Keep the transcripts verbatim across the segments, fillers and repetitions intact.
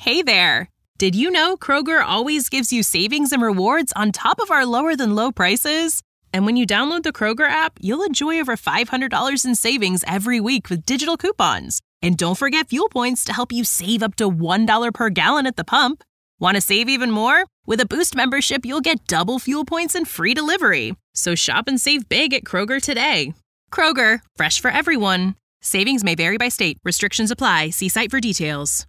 Hey there! Did you know Kroger always gives you savings and rewards on top of our lower-than-low prices? And when you download the Kroger app, you'll enjoy over five hundred dollars in savings every week with digital coupons. And don't forget fuel points to help you save up to one dollar per gallon at the pump. Want to save even more? With a Boost membership, you'll get double fuel points and free delivery. So shop and save big at Kroger today. Kroger, fresh for everyone. Savings may vary by state. Restrictions apply. See site for details.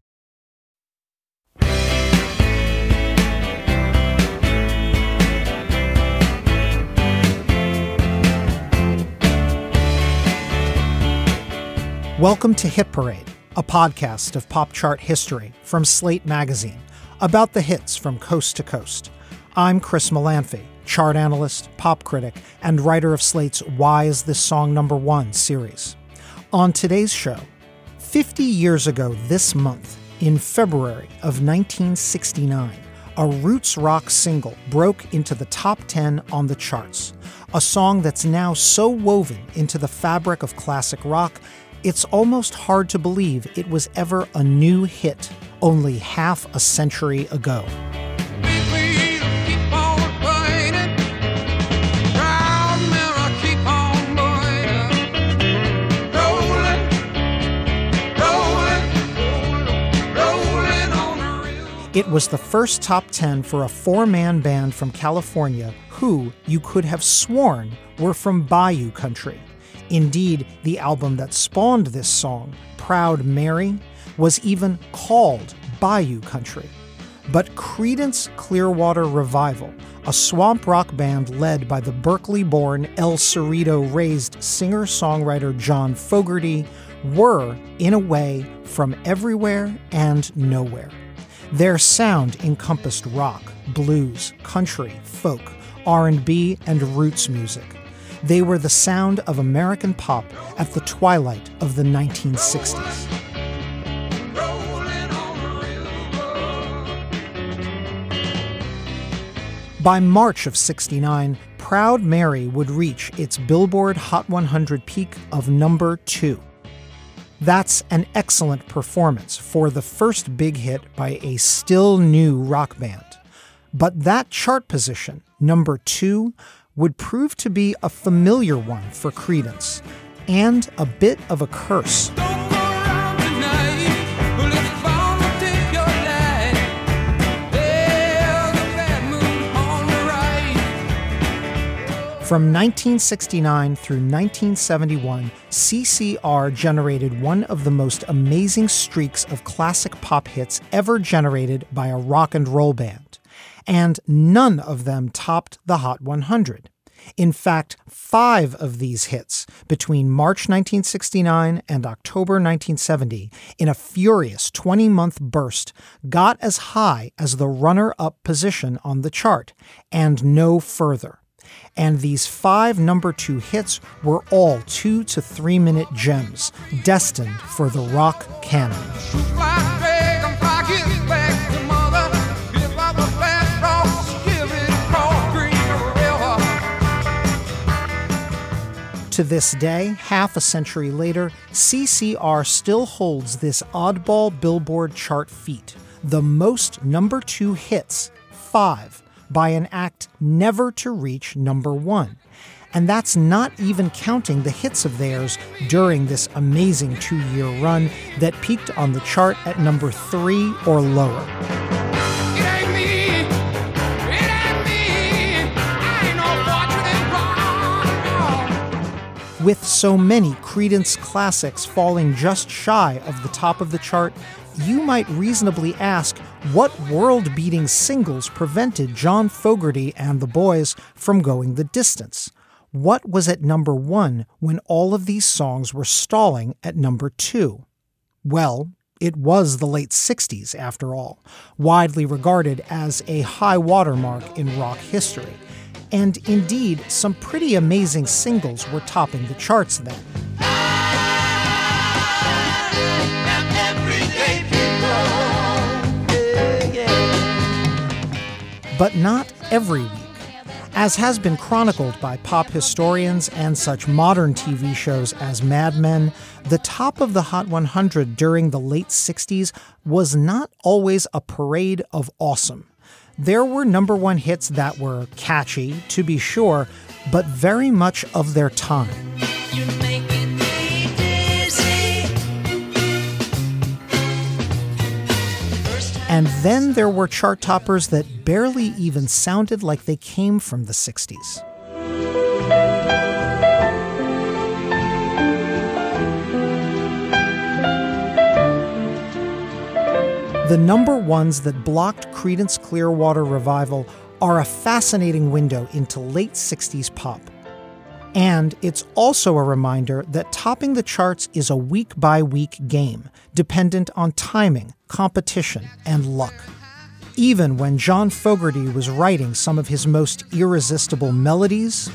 Welcome to Hit Parade, a podcast of pop chart history from Slate Magazine, about the hits from coast to coast. I'm Chris Molanphy, chart analyst, pop critic, and writer of Slate's Why Is This Song Number One series. On today's show, fifty years ago this month, in February of nineteen sixty-nine, a roots rock single broke into the top ten on the charts, a song that's now so woven into the fabric of classic rock it's almost hard to believe it was ever a new hit only half a century ago. It was the first top ten for a four-man band from California who, you could have sworn, were from Bayou country. Indeed, the album that spawned this song, Proud Mary, was even called Bayou Country. But Creedence Clearwater Revival, a swamp rock band led by the Berkeley-born El Cerrito-raised singer-songwriter John Fogerty, were, in a way, from everywhere and nowhere. Their sound encompassed rock, blues, country, folk, R and B, and roots music. They were the sound of American pop at the twilight of the nineteen sixties. By March of sixty-nine, Proud Mary would reach its Billboard Hot one hundred peak of number two. That's an excellent performance for the first big hit by a still new rock band. But that chart position, number two, would prove to be a familiar one for Creedence, and a bit of a curse. From nineteen sixty-nine through nineteen seventy-one, C C R generated one of the most amazing streaks of classic pop hits ever generated by a rock and roll band. And none of them topped the Hot one hundred. In fact, five of these hits between March nineteen sixty-nine and October nineteen seventy, in a furious twenty-month burst, got as high as the runner-up position on the chart, and no further. And these five number two hits were all two to three minute gems, destined for the rock canon. To this day, half a century later, C C R still holds this oddball Billboard chart feat, the most number two hits, five, by an act never to reach number one. And that's not even counting the hits of theirs during this amazing two-year run that peaked on the chart at number three or lower. With so many Creedence classics falling just shy of the top of the chart, you might reasonably ask what world-beating singles prevented John Fogerty and the boys from going the distance. What was at number one when all of these songs were stalling at number two? Well, it was the late sixties, after all, widely regarded as a high watermark in rock history. And indeed, some pretty amazing singles were topping the charts then. But not every week. As has been chronicled by pop historians and such modern T V shows as Mad Men, the top of the Hot one hundred during the late sixties was not always a parade of awesome. There were number one hits that were catchy, to be sure, but very much of their time. And then there were chart toppers that barely even sounded like they came from the sixties. The number ones that blocked Creedence Clearwater Revival are a fascinating window into late sixties pop. And it's also a reminder that topping the charts is a week-by-week game, dependent on timing, competition, and luck. Even when John Fogerty was writing some of his most irresistible melodies,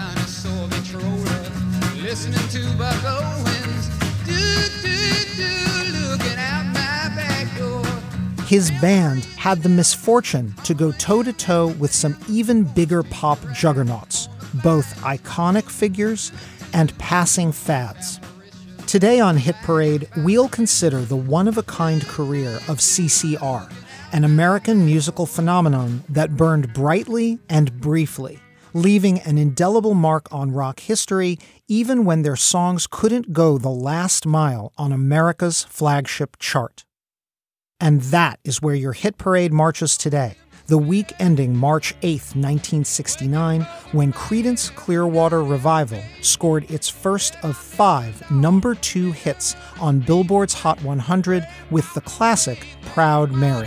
his band had the misfortune to go toe-to-toe with some even bigger pop juggernauts, both iconic figures and passing fads. Today on Hit Parade, we'll consider the one-of-a-kind career of C C R, an American musical phenomenon that burned brightly and briefly, leaving an indelible mark on rock history even when their songs couldn't go the last mile on America's flagship chart. And that is where your Hit Parade marches today, the week ending March eighth, nineteen sixty-nine, when Creedence Clearwater Revival scored its first of five number two hits on Billboard's Hot one hundred with the classic Proud Mary.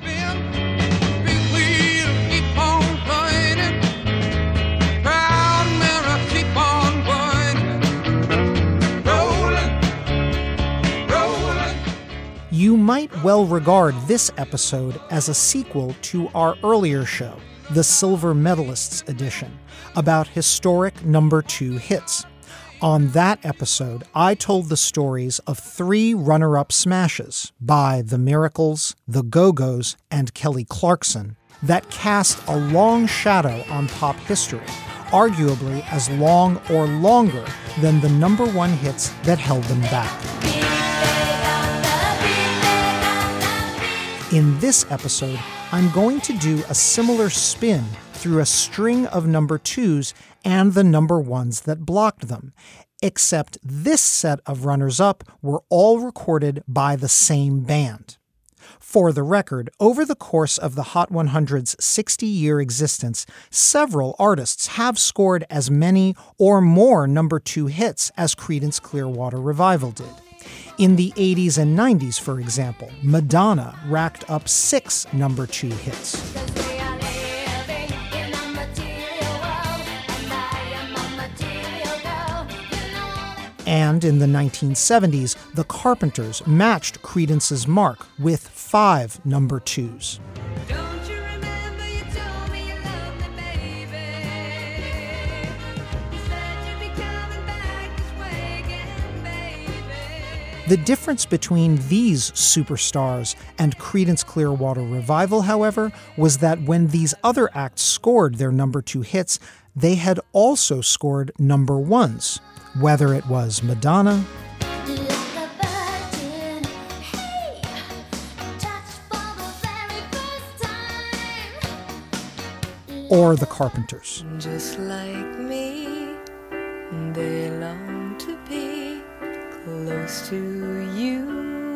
You might well regard this episode as a sequel to our earlier show, the Silver Medalists edition, about historic number two hits. On that episode, I told the stories of three runner-up smashes by The Miracles, The Go-Go's, and Kelly Clarkson that cast a long shadow on pop history, arguably as long or longer than the number one hits that held them back. In this episode, I'm going to do a similar spin through a string of number twos and the number ones that blocked them, except this set of runners-up were all recorded by the same band. For the record, over the course of the Hot one hundred's sixty-year existence, several artists have scored as many or more number two hits as Creedence Clearwater Revival did. In the eighties and nineties, for example, Madonna racked up six number two hits. And in the nineteen seventies, the Carpenters matched Creedence's mark with five number twos. The difference between these superstars and Creedence Clearwater Revival, however, was that when these other acts scored their number two hits, they had also scored number ones, whether it was Madonna or the Carpenters. Just like me, they long to be close to you.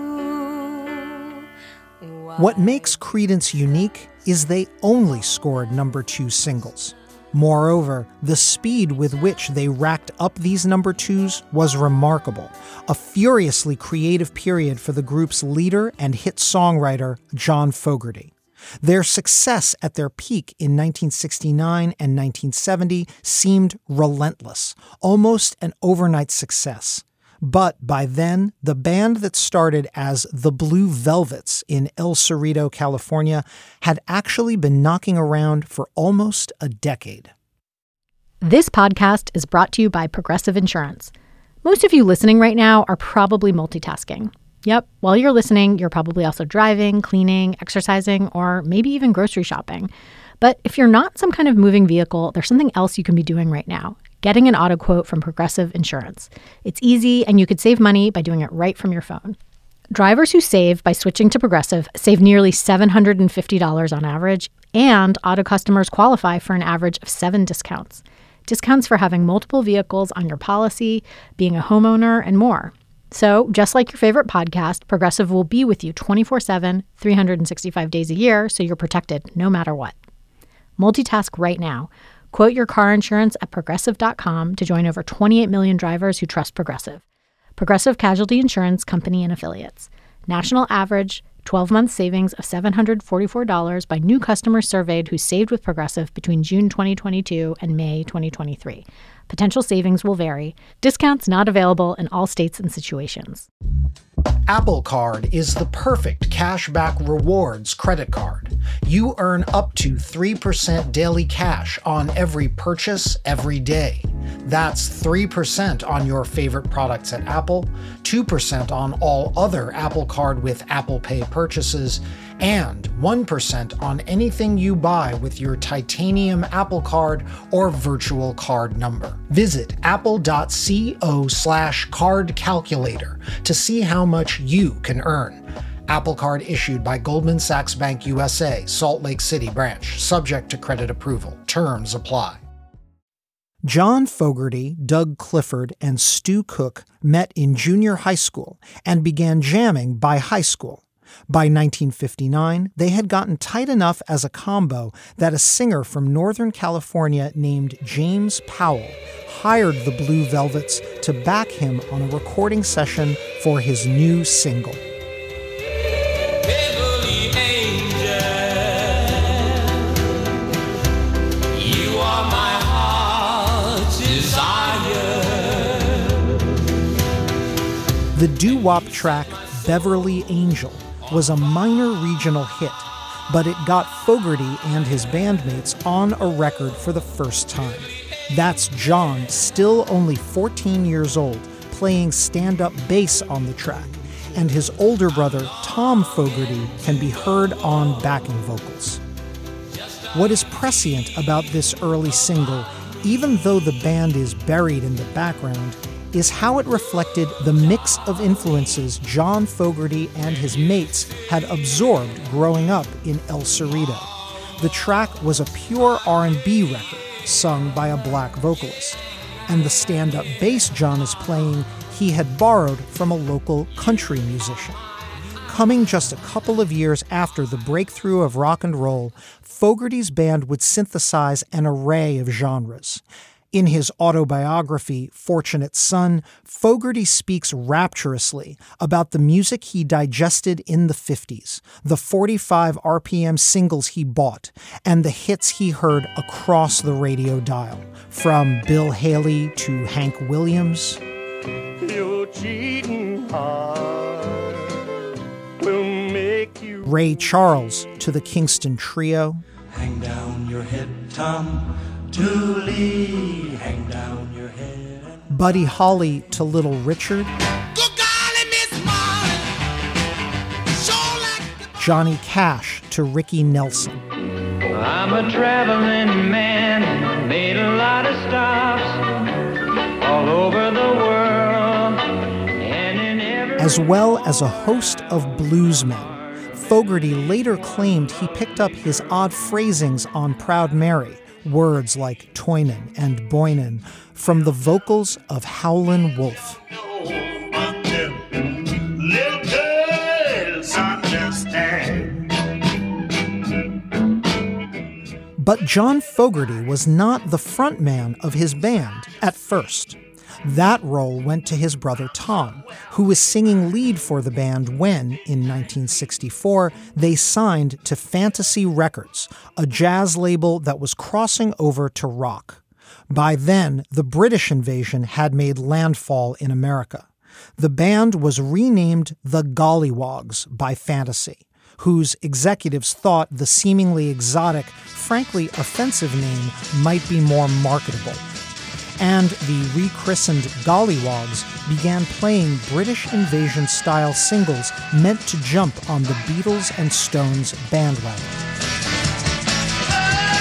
What makes Creedence unique is they only scored number two singles. Moreover, the speed with which they racked up these number twos was remarkable, a furiously creative period for the group's leader and hit songwriter, John Fogerty. Their success at their peak in nineteen sixty-nine and nineteen seventy seemed relentless, almost an overnight success. But by then, the band that started as the Blue Velvets in El Cerrito, California, had actually been knocking around for almost a decade. This podcast is brought to you by Progressive Insurance. Most of you listening right now are probably multitasking. Yep, while you're listening, you're probably also driving, cleaning, exercising, or maybe even grocery shopping. But if you're not some kind of moving vehicle, there's something else you can be doing right now. Getting an auto quote from Progressive Insurance. It's easy, and you could save money by doing it right from your phone. Drivers who save by switching to Progressive save nearly seven hundred fifty dollars on average, and auto customers qualify for an average of seven discounts. Discounts for having multiple vehicles on your policy, being a homeowner, and more. So, just like your favorite podcast, Progressive will be with you twenty-four seven, three hundred sixty-five days a year, so you're protected no matter what. Multitask right now. Quote your car insurance at progressive dot com to join over twenty-eight million drivers who trust Progressive. Progressive Casualty Insurance Company and Affiliates. National average twelve-month savings of seven hundred forty-four dollars by new customers surveyed who saved with Progressive between June twenty twenty-two and May twenty twenty-three. Potential savings will vary. Discounts not available in all states and situations. Apple Card is the perfect cashback rewards credit card. You earn up to three percent daily cash on every purchase every day. That's three percent on your favorite products at Apple, two percent on all other Apple Card with Apple Pay purchases, and one percent on anything you buy with your titanium Apple Card or virtual card number. Visit apple.co slash card calculator to see how much you can earn. Apple Card issued by Goldman Sachs Bank U S A, Salt Lake City branch, subject to credit approval. Terms apply. John Fogerty, Doug Clifford, and Stu Cook met in junior high school and began jamming by high school. By nineteen fifty-nine, they had gotten tight enough as a combo that a singer from Northern California named James Powell hired the Blue Velvets to back him on a recording session for his new single. Beverly Angel, you are my heart's desire. The doo-wop track Beverly Angel was a minor regional hit, but it got Fogerty and his bandmates on a record for the first time. That's John, still only fourteen years old, playing stand-up bass on the track, and his older brother, Tom Fogerty, can be heard on backing vocals. What is prescient about this early single, even though the band is buried in the background, is how it reflected the mix of influences John Fogerty and his mates had absorbed growing up in El Cerrito. The track was a pure R and B record, sung by a black vocalist, and the stand-up bass John is playing he had borrowed from a local country musician. Coming just a couple of years after the breakthrough of rock and roll, Fogerty's band would synthesize an array of genres. In his autobiography, Fortunate Son, Fogerty speaks rapturously about the music he digested in the fifties, the forty-five R P M singles he bought, and the hits he heard across the radio dial, from Bill Haley to Hank Williams. Your cheating heart will make you Ray Charles to the Kingston Trio. hang down your head, Tom. Dooley, hang down your head. Buddy Holly to Little Richard. Good golly, Miss Molly, sure like the- Johnny Cash to Ricky Nelson. I'm a traveling man, made a lot of stops all over the world, and in every... As well as a host of bluesmen. Fogerty later claimed he picked up his odd phrasings on Proud Mary, words like Toynin and Boynin, from the vocals of Howlin' Wolf. Little girls understand. But John Fogerty was not the frontman of his band at first. That role went to his brother Tom, who was singing lead for the band when, in nineteen sixty-four, they signed to Fantasy Records, a jazz label that was crossing over to rock. By then, the British invasion had made landfall in America. The band was renamed the Gollywogs by Fantasy, whose executives thought the seemingly exotic, frankly offensive name might be more marketable. And the rechristened Gollywogs began playing British invasion-style singles meant to jump on the Beatles and Stones bandwagon.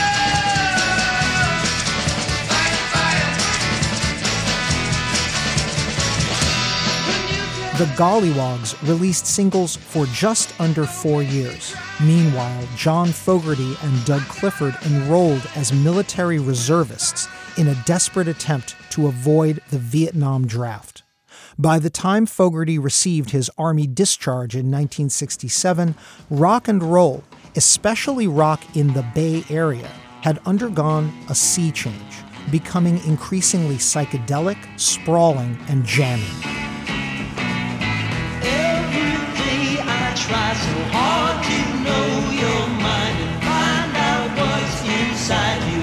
The Golliwogs released singles for just under four years. Meanwhile, John Fogerty and Doug Clifford enrolled as military reservists in a desperate attempt to avoid the Vietnam draft. By the time Fogerty received his Army discharge in nineteen sixty-seven, rock and roll, especially rock in the Bay Area, had undergone a sea change, becoming increasingly psychedelic, sprawling, and jammy. Try so hard to know your mind and find out what's inside you.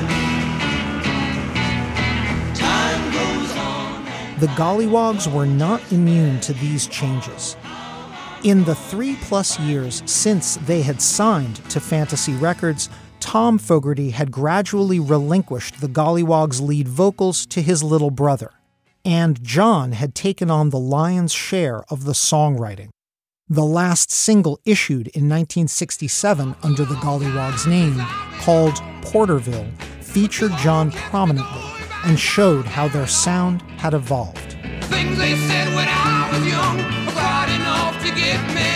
Time goes on. And the Golliwogs were not immune to these changes. In the three-plus years since they had signed to Fantasy Records, Tom Fogerty had gradually relinquished the Golliwogs' lead vocals to his little brother, and John had taken on the lion's share of the songwriting. The last single issued in nineteen sixty-seven under the Golliwogs' name, called Porterville, featured John prominently and showed how their sound had evolved. Things they said when I was young were quite enough to get me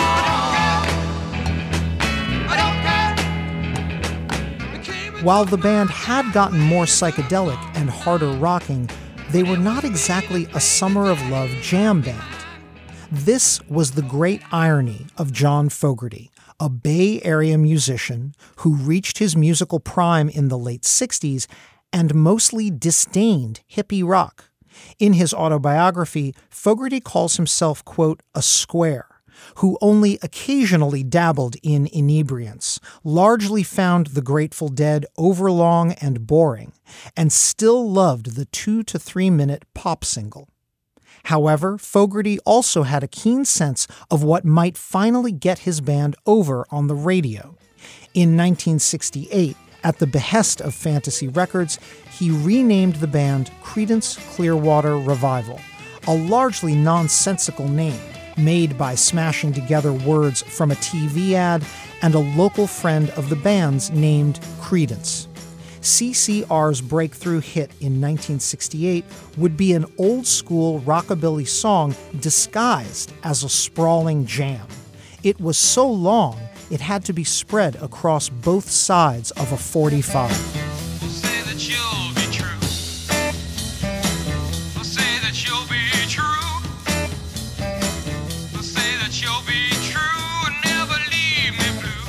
home. While the band had gotten more psychedelic and harder rocking, they were not exactly a Summer of Love jam band. This was the great irony of John Fogerty, a Bay Area musician who reached his musical prime in the late sixties and mostly disdained hippie rock. In his autobiography, Fogerty calls himself, quote, a square, who only occasionally dabbled in inebriants, largely found the Grateful Dead overlong and boring, and still loved the two to three minute pop single. However, Fogerty also had a keen sense of what might finally get his band over on the radio. In nineteen sixty-eight, at the behest of Fantasy Records, he renamed the band Creedence Clearwater Revival, a largely nonsensical name made by smashing together words from a T V ad and a local friend of the band's named Creedence. C C R's breakthrough hit in nineteen sixty-eight would be an old-school rockabilly song disguised as a sprawling jam. It was so long, it had to be spread across both sides of a forty-five. Say that you'll be true. Say that you'll be true. Say that you'll be true and never leave me blue.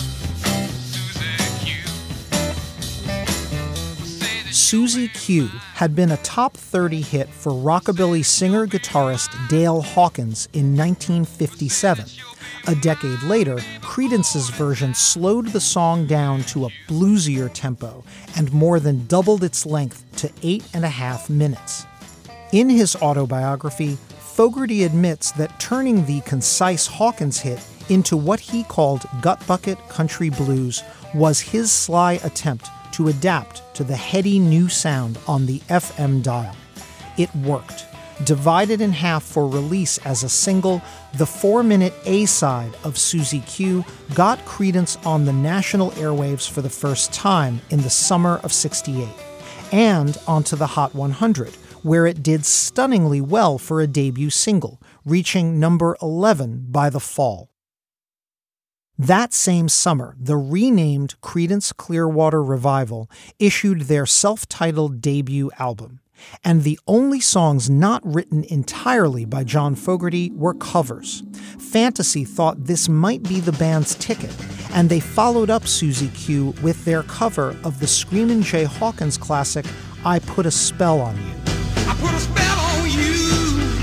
Susie Q. Susie Q had been a top thirty hit for rockabilly singer-guitarist Dale Hawkins in nineteen fifty-seven. A decade later, Creedence's version slowed the song down to a bluesier tempo and more than doubled its length to eight and a half minutes. In his autobiography, Fogerty admits that turning the concise Hawkins hit into what he called gut bucket country blues was his sly attempt to adapt to the heady new sound on the F M dial. It worked. Divided in half for release as a single, the four-minute A-side of Susie Q got Creedence on the national airwaves for the first time in the summer of sixty-eight, and onto the Hot one hundred, where it did stunningly well for a debut single, reaching number eleven by the fall. That same summer, the renamed Creedence Clearwater Revival issued their self-titled debut album, and the only songs not written entirely by John Fogerty were covers. Fantasy thought this might be the band's ticket, and they followed up Susie Q with their cover of the Screamin' Jay Hawkins classic, I Put a Spell on You. I put a spell on you.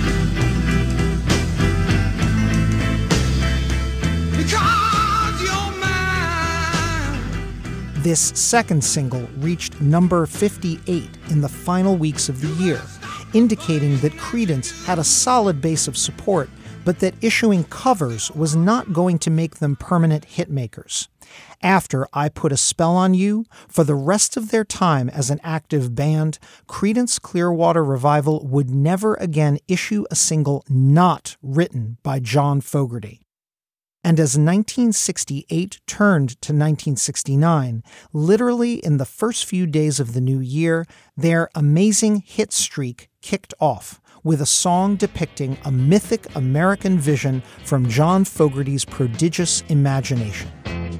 Because you're mine. This second single reached number fifty-eight in the final weeks of the year, indicating that Creedence had a solid base of support, but that issuing covers was not going to make them permanent hitmakers. After I Put a Spell on You, for the rest of their time as an active band, Creedence Clearwater Revival would never again issue a single not written by John Fogerty. And as nineteen sixty-eight turned to nineteen sixty-nine, literally in the first few days of the new year, their amazing hit streak kicked off, with a song depicting a mythic American vision from John Fogerty's prodigious imagination.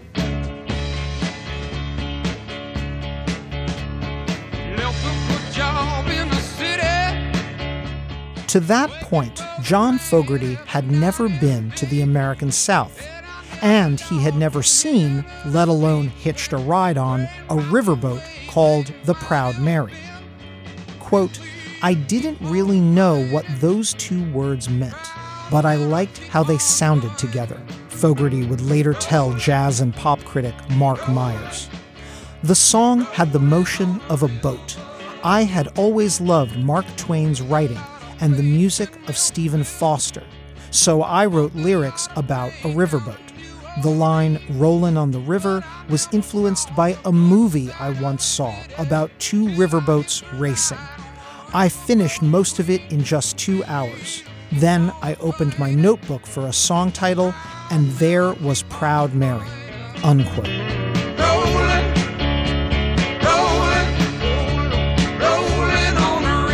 To that point, John Fogerty had never been to the American South, and he had never seen, let alone hitched a ride on, a riverboat called the Proud Mary. Quote, "I didn't really know what those two words meant, but I liked how they sounded together," Fogerty would later tell jazz and pop critic Mark Myers. The song had the motion of a boat. I had always loved Mark Twain's writing and the music of Stephen Foster, so I wrote lyrics about a riverboat. The line "Rollin' on the River" was influenced by a movie I once saw about two riverboats racing. I finished most of it in just two hours. Then I opened my notebook for a song title, and there was Proud Mary, unquote. Rolling, rolling, rolling on the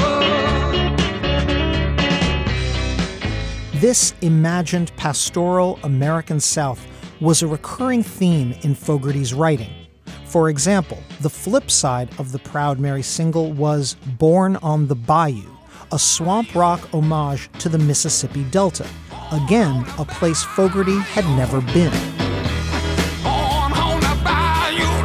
river. This imagined pastoral American South was a recurring theme in Fogerty's writing. For example, the flip side of the Proud Mary single was Born on the Bayou, a swamp rock homage to the Mississippi Delta, again, a place Fogerty had never been. Born on the bayou.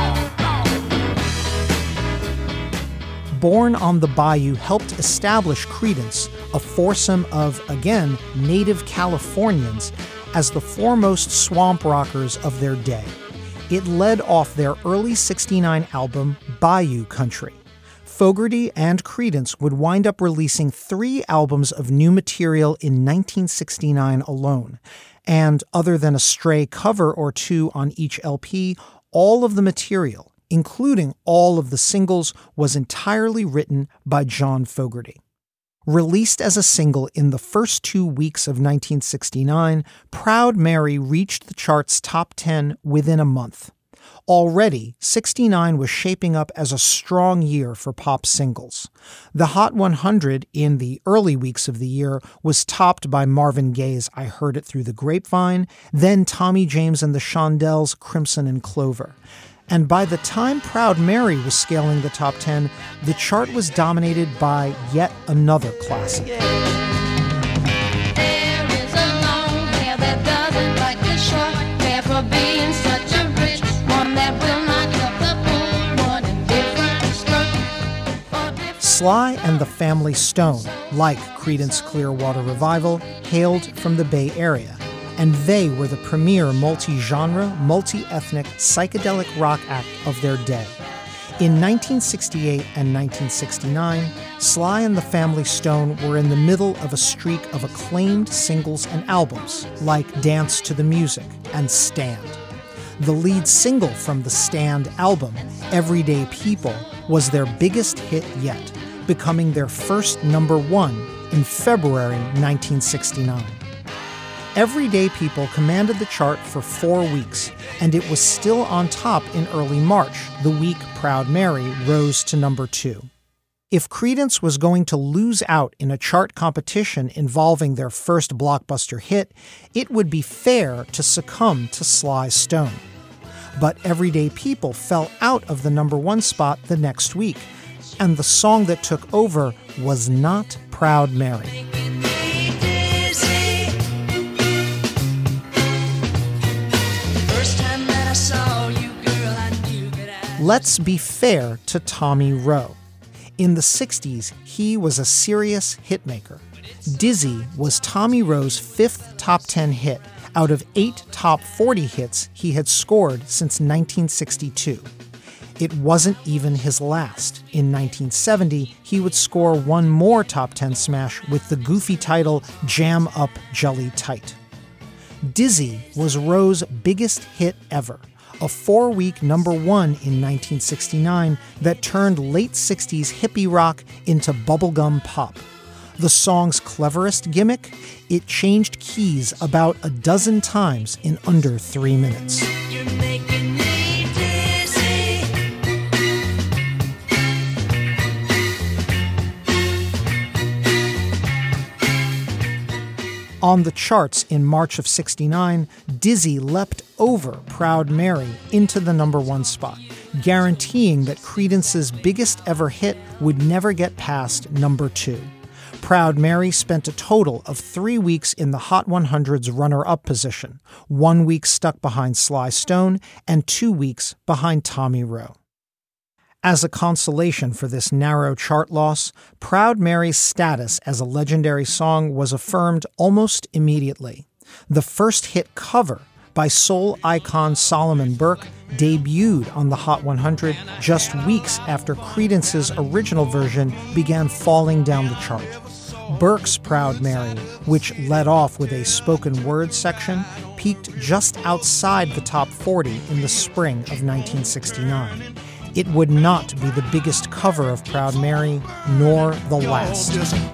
Born on the Bayou helped establish Creedence, a foursome of, again, native Californians, as the foremost swamp rockers of their day. It led off their early sixty-nine album, Bayou Country. Fogerty and Creedence would wind up releasing three albums of new material in nineteen sixty-nine alone. And other than a stray cover or two on each L P, all of the material, including all of the singles, was entirely written by John Fogerty. Released as a single in the first two weeks of nineteen sixty-nine, Proud Mary reached the chart's top ten within a month. Already, sixty-nine was shaping up as a strong year for pop singles. The Hot one hundred in the early weeks of the year was topped by Marvin Gaye's I Heard It Through the Grapevine, then Tommy James and the Shondells' Crimson and Clover. And by the time Proud Mary was scaling the top ten, the chart was dominated by yet another classic. There is a long hair that doesn't like the short hair for being such a rich one that will not cut the poor one in different strokes. Sly and the Family Stone, like Creedence Clearwater Revival, hailed from the Bay Area. And they were the premier multi-genre, multi-ethnic, psychedelic rock act of their day. In nineteen sixty-eight and nineteen sixty-nine, Sly and the Family Stone were in the middle of a streak of acclaimed singles and albums, like Dance to the Music and Stand. The lead single from the Stand album, Everyday People, was their biggest hit yet, becoming their first number one in February nineteen sixty-nine. Everyday People commanded the chart for four weeks, and it was still on top in early March, the week Proud Mary rose to number two. If Creedence was going to lose out in a chart competition involving their first blockbuster hit, it would be fair to succumb to Sly Stone. But Everyday People fell out of the number one spot the next week, and the song that took over was not Proud Mary. Let's be fair to Tommy Roe. In the sixties, he was a serious hitmaker. Dizzy was Tommy Roe's fifth top ten hit out of eight top forty hits he had scored since nineteen sixty-two. It wasn't even his last. In nineteen seventy, he would score one more top ten smash with the goofy title Jam Up Jelly Tight. Dizzy was Roe's biggest hit ever, a four-week number one in nineteen sixty-nine that turned late sixties hippie rock into bubblegum pop. The song's cleverest gimmick? It changed keys about a dozen times in under three minutes. You're making me dizzy. On the charts in March of sixty-nine, Dizzy leapt over Proud Mary into the number one spot, guaranteeing that Creedence's biggest ever hit would never get past number two. Proud Mary spent a total of three weeks in the Hot one hundred's runner-up position, one week stuck behind Sly Stone and two weeks behind Tommy Roe. As a consolation for this narrow chart loss, Proud Mary's status as a legendary song was affirmed almost immediately. The first hit cover by soul icon Solomon Burke debuted on the Hot one hundred just weeks after Creedence's original version began falling down the chart. Burke's Proud Mary, which led off with a spoken word section, peaked just outside the top forty in the spring of nineteen sixty-nine. It would not be the biggest cover of Proud Mary, nor the last.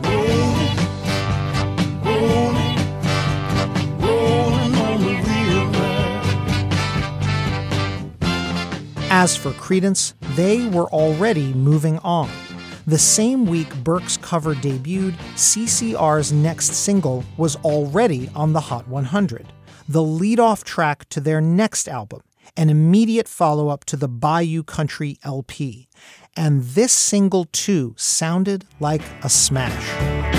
As for Creedence, they were already moving on. The same week Burke's cover debuted, C C R's next single was already on the Hot one hundred, the lead-off track to their next album, an immediate follow-up to the Bayou Country L P. And this single, too, sounded like a smash.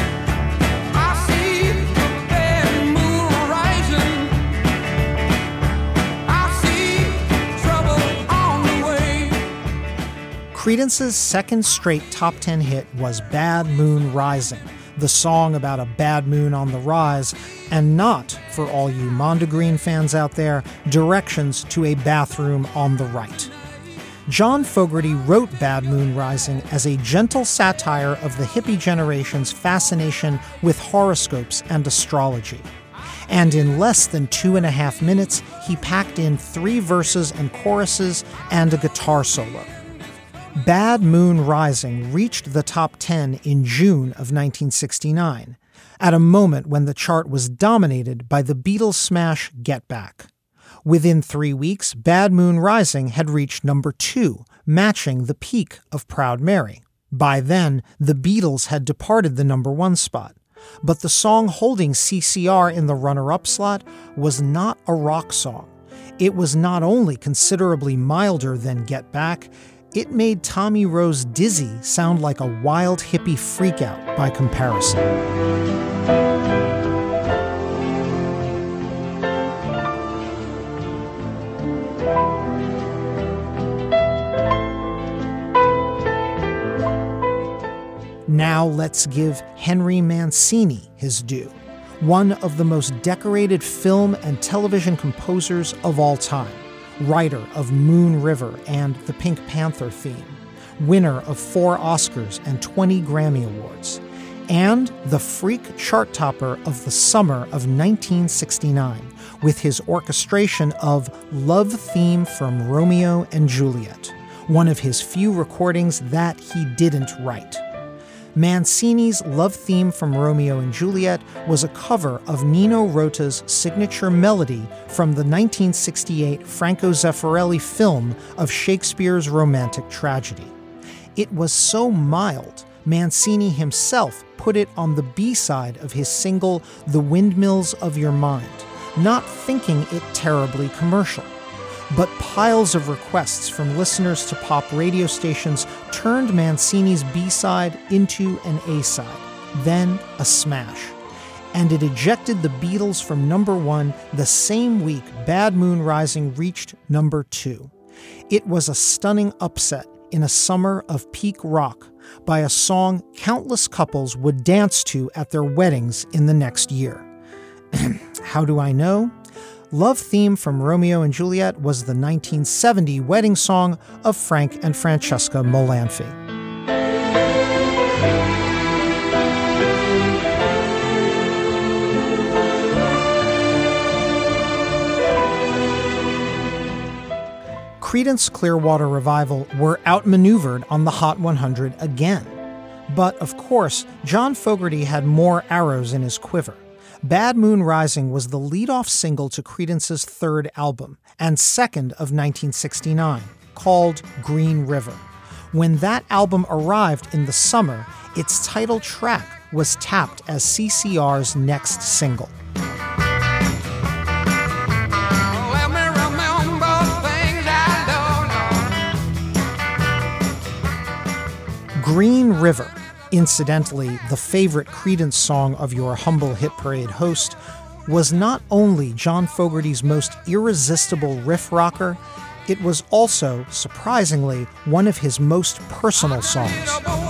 Creedence's second straight top ten hit was Bad Moon Rising, the song about a bad moon on the rise, and not, for all you Mondegreen fans out there, directions to a bathroom on the right. John Fogerty wrote Bad Moon Rising as a gentle satire of the hippie generation's fascination with horoscopes and astrology. And in less than two and a half minutes, he packed in three verses and choruses and a guitar solo. Bad Moon Rising reached the top ten in June of nineteen sixty-nine, at a moment when the chart was dominated by the Beatles' smash Get Back. Within three weeks, Bad Moon Rising had reached number two, matching the peak of Proud Mary. By then, the Beatles had departed the number one spot. But the song holding C C R in the runner-up slot was not a rock song. It was not only considerably milder than Get Back, it made Tommy Roe's Dizzy sound like a wild hippie freakout by comparison. Now let's give Henry Mancini his due, one of the most decorated film and television composers of all time. Writer of Moon River and the Pink Panther theme, winner of four Oscars and twenty Grammy Awards, and the freak chart topper of the summer of nineteen sixty-nine with his orchestration of Love Theme from Romeo and Juliet, one of his few recordings that he didn't write. Mancini's Love Theme from Romeo and Juliet was a cover of Nino Rota's signature melody from the nineteen sixty-eight Franco Zeffirelli film of Shakespeare's romantic tragedy. It was so mild, Mancini himself put it on the B-side of his single The Windmills of Your Mind, not thinking it terribly commercial. But piles of requests from listeners to pop radio stations turned Mancini's B-side into an A-side, then a smash. And it ejected the Beatles from number one the same week Bad Moon Rising reached number two. It was a stunning upset in a summer of peak rock by a song countless couples would dance to at their weddings in the next year. How do I know? Love Theme from Romeo and Juliet was the nineteen seventy wedding song of Frank and Francesca Molanphy. Creedence Clearwater Revival were outmaneuvered on the Hot one hundred again. But, of course, John Fogerty had more arrows in his quiver. Bad Moon Rising was the lead-off single to Creedence's third album, and second of nineteen sixty-nine, called Green River. When that album arrived in the summer, its title track was tapped as C C R's next single. River, incidentally the favorite Creedence song of your humble hit parade host, was not only John Fogerty's most irresistible riff rocker, it was also, surprisingly, one of his most personal songs.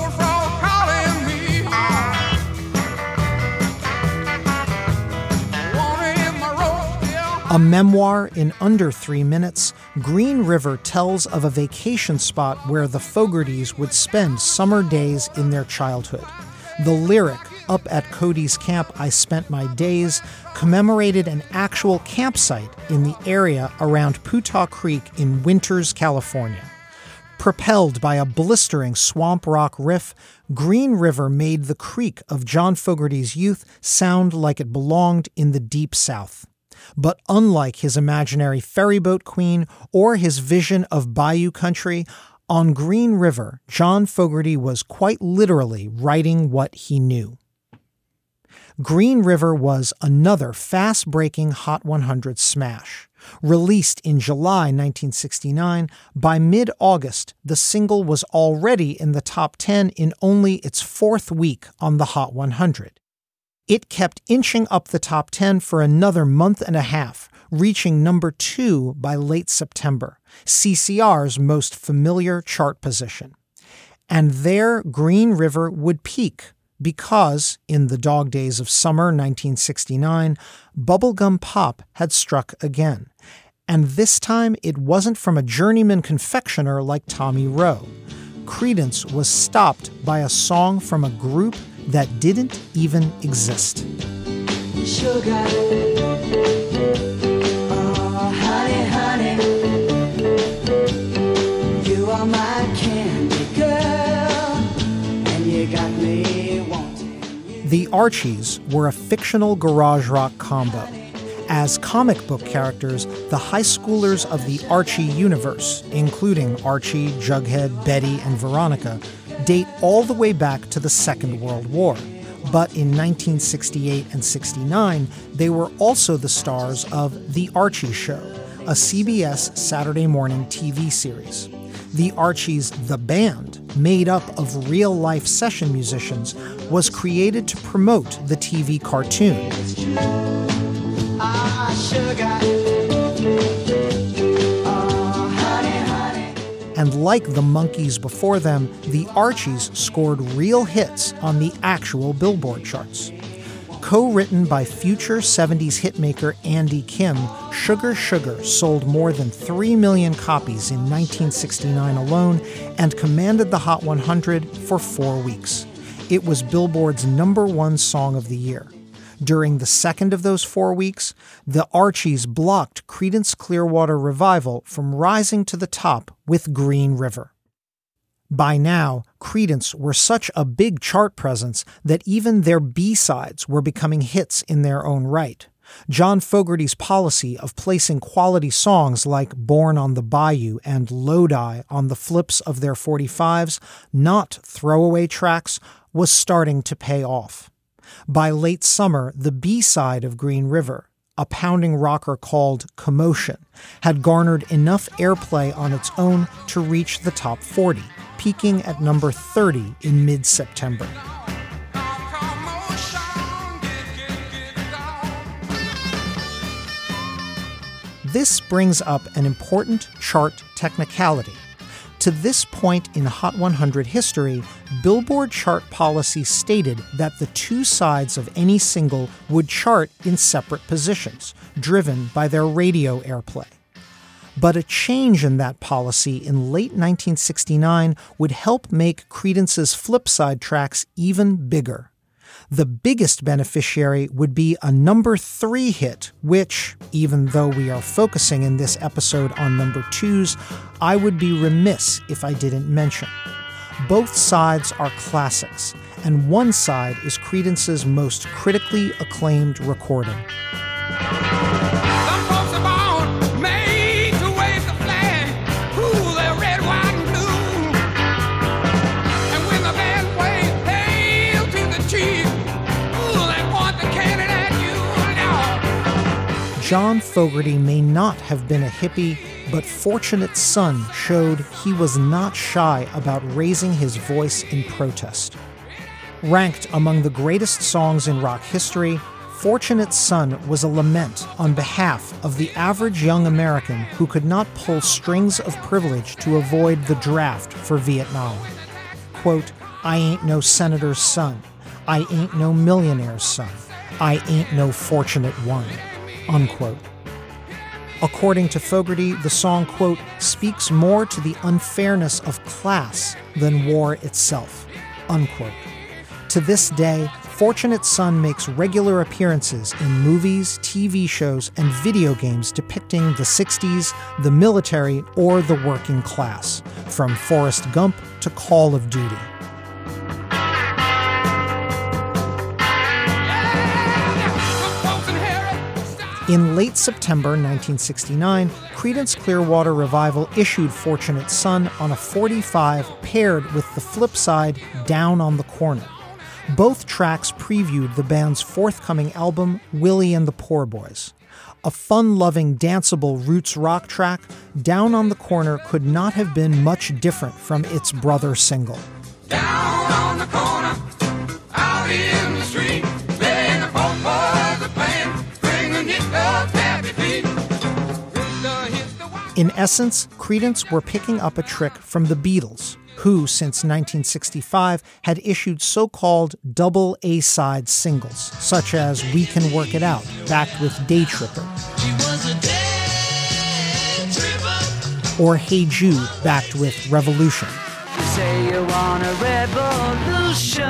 A memoir in under three minutes, Green River tells of a vacation spot where the Fogertys would spend summer days in their childhood. The lyric, "Up at Cody's Camp I Spent My Days," commemorated an actual campsite in the area around Putaw Creek in Winters, California. Propelled by a blistering swamp rock riff, Green River made the creek of John Fogerty's youth sound like it belonged in the Deep South. But unlike his imaginary ferryboat queen or his vision of bayou country, on Green River, John Fogerty was quite literally writing what he knew. Green River was another fast-breaking Hot one hundred smash. Released in July nineteen sixty-nine, by mid-August, the single was already in the top ten in only its fourth week on the Hot one hundred. It kept inching up the top ten for another month and a half, reaching number two by late September, C C R's most familiar chart position. And there Green River would peak because, in the dog days of summer nineteen sixty-nine, bubblegum pop had struck again. And this time it wasn't from a journeyman confectioner like Tommy Roe. Creedence was stopped by a song from a group that didn't even exist. Sugar, oh honey, honey, you are my candy girl, and you got me wanting you. The Archies were a fictional garage rock combo. As comic book characters, the high schoolers of the Archie universe, including Archie, Jughead, Betty, and Veronica, date all the way back to the Second World War. But in nineteen sixty-eight and sixty-nine, they were also the stars of The Archie Show, a C B S Saturday morning T V series. The Archies, the band, made up of real-life session musicians, was created to promote the T V cartoon. Ah, sugar, oh honey, honey. And like the Monkees before them, the Archies scored real hits on the actual Billboard charts. Co-written by future seventies hitmaker Andy Kim, Sugar Sugar sold more than three million copies in nineteen sixty-nine alone and commanded the Hot one hundred for four weeks. It was Billboard's number one song of the year. During the second of those four weeks, the Archies blocked Creedence Clearwater Revival from rising to the top with Green River. By now, Creedence were such a big chart presence that even their B-sides were becoming hits in their own right. John Fogerty's policy of placing quality songs like Born on the Bayou and Lodi on the flips of their forty-fives, not throwaway tracks, was starting to pay off. By late summer, the B-side of Green River, a pounding rocker called Commotion, had garnered enough airplay on its own to reach the top forty, peaking at number thirty in mid-September. This brings up an important chart technicality. To this point in Hot one hundred history, Billboard chart policy stated that the two sides of any single would chart in separate positions, driven by their radio airplay. But a change in that policy in late nineteen sixty-nine would help make Creedence's flipside tracks even bigger. The biggest beneficiary would be a number three hit, which, even though we are focusing in this episode on number twos, I would be remiss if I didn't mention. Both sides are classics, and one side is Creedence's most critically acclaimed recording. Some folks are born made to wave the flag, ooh, they're red, white, and blue. And when the band plays Hail to the Chief, ooh, they point the cannon at you now. John Fogerty may not have been a hippie, but Fortunate Son showed he was not shy about raising his voice in protest. Ranked among the greatest songs in rock history, Fortunate Son was a lament on behalf of the average young American who could not pull strings of privilege to avoid the draft for Vietnam. Quote, I ain't no senator's son. I ain't no millionaire's son. I ain't no fortunate one. Unquote. According to Fogerty, the song, quote, speaks more to the unfairness of class than war itself. Unquote. To this day, Fortunate Son makes regular appearances in movies, T V shows, and video games depicting the sixties, the military, or the working class, from Forrest Gump to Call of Duty. In late September nineteen sixty-nine, Creedence Clearwater Revival issued Fortunate Son on a forty-five paired with the flip side Down on the Corner. Both tracks previewed the band's forthcoming album, Willie and the Poor Boys. A fun-loving, danceable roots rock track, Down on the Corner could not have been much different from its brother single. Down on the corner, out in the street, playing the folk boys are playing, bringing it up happy feet. In essence, Creedence were picking up a trick from the Beatles, who, since nineteen sixty-five, had issued so-called double A-side singles, such as We Can Work It Out, backed with Day Tripper, or Hey Jude, backed with Revolution. You say you want a revolution.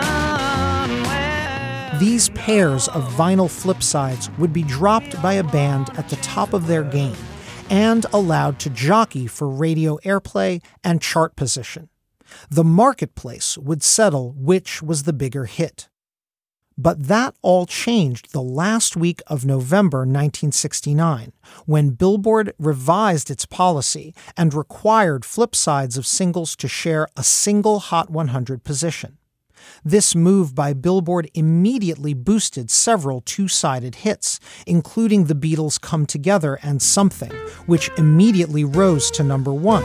These pairs of vinyl flip sides would be dropped by a band at the top of their game and allowed to jockey for radio airplay and chart position. The marketplace would settle which was the bigger hit. But that all changed the last week of November nineteen sixty-nine, when Billboard revised its policy and required flip sides of singles to share a single Hot one hundred position. This move by Billboard immediately boosted several two-sided hits, including the Beatles' Come Together and Something, which immediately rose to number one.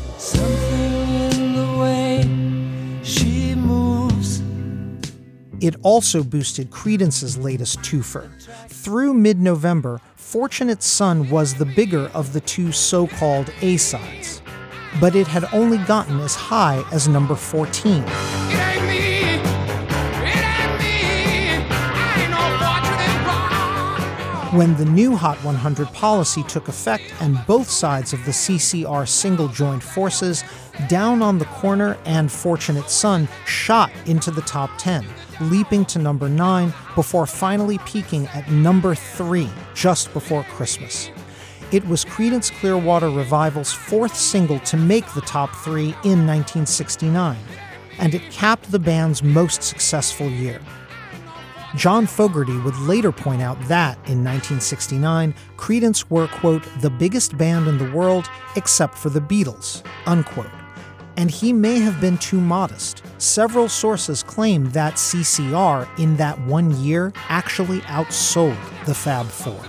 It also boosted Creedence's latest twofer. Through mid-November, Fortunate Son was the bigger of the two so-called A-sides. But it had only gotten as high as number fourteen. It ain't me, it ain't me, I ain't no fortunate one. When the new Hot one hundred policy took effect and both sides of the C C R single joined forces, Down on the Corner and Fortunate Son shot into the top ten, leaping to number nine before finally peaking at number three just before Christmas. It was Creedence Clearwater Revival's fourth single to make the top three in nineteen sixty-nine, and it capped the band's most successful year. John Fogerty would later point out that, in nineteen sixty-nine, Creedence were, quote, the biggest band in the world except for the Beatles, unquote. And he may have been too modest. Several sources claim that C C R, in that one year, actually outsold the Fab Four.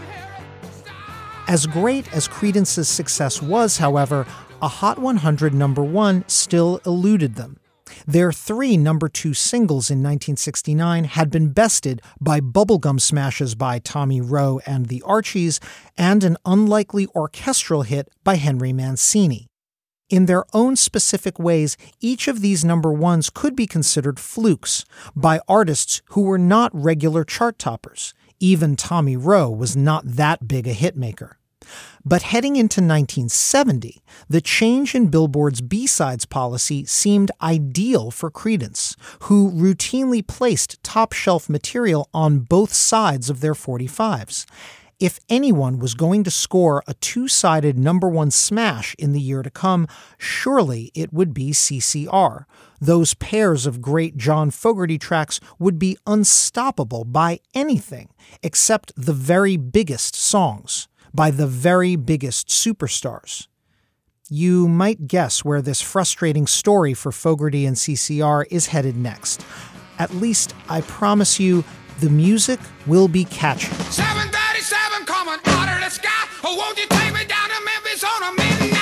As great as Creedence's success was, however, a Hot one hundred number one still eluded them. Their three number two singles in nineteen sixty-nine had been bested by bubblegum smashes by Tommy Roe and the Archies and an unlikely orchestral hit by Henry Mancini. In their own specific ways, each of these number ones could be considered flukes by artists who were not regular chart toppers. Even Tommy Roe was not that big a hitmaker. But heading into nineteen seventy, the change in Billboard's B-sides policy seemed ideal for Creedence, who routinely placed top-shelf material on both sides of their forty-fives. If anyone was going to score a two-sided number one smash in the year to come, surely it would be C C R. Those pairs of great John Fogerty tracks would be unstoppable by anything except the very biggest songs, by the very biggest superstars. You might guess where this frustrating story for Fogerty and C C R is headed next. At least, I promise you, the music will be catchy. seven thirty-seven coming out of the sky. Oh, won't you take me down to Memphis on a midnight?